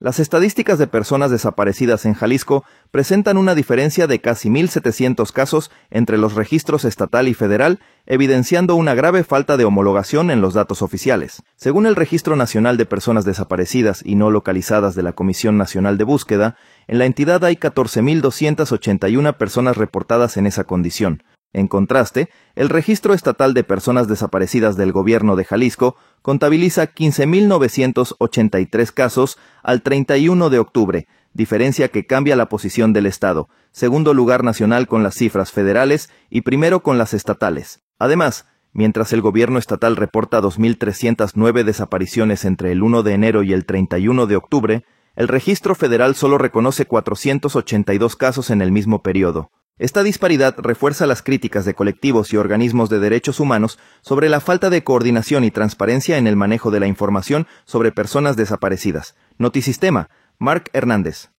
Las estadísticas de personas desaparecidas en Jalisco presentan una diferencia de casi 1,700 casos entre los registros estatal y federal, evidenciando una grave falta de homologación en los datos oficiales. Según el Registro Nacional de Personas Desaparecidas y No Localizadas de la Comisión Nacional de Búsqueda, en la entidad hay 14,281 personas reportadas en esa condición. En contraste, el Registro Estatal de Personas Desaparecidas del Gobierno de Jalisco contabiliza 15,983 casos al 31 de octubre, diferencia que cambia la posición del Estado, segundo lugar nacional con las cifras federales y primero con las estatales. Además, mientras el gobierno estatal reporta 2,309 desapariciones entre el 1 de enero y el 31 de octubre, el registro federal solo reconoce 482 casos en el mismo periodo. Esta disparidad refuerza las críticas de colectivos y organismos de derechos humanos sobre la falta de coordinación y transparencia en el manejo de la información sobre personas desaparecidas. Notisistema, Marc Hernández.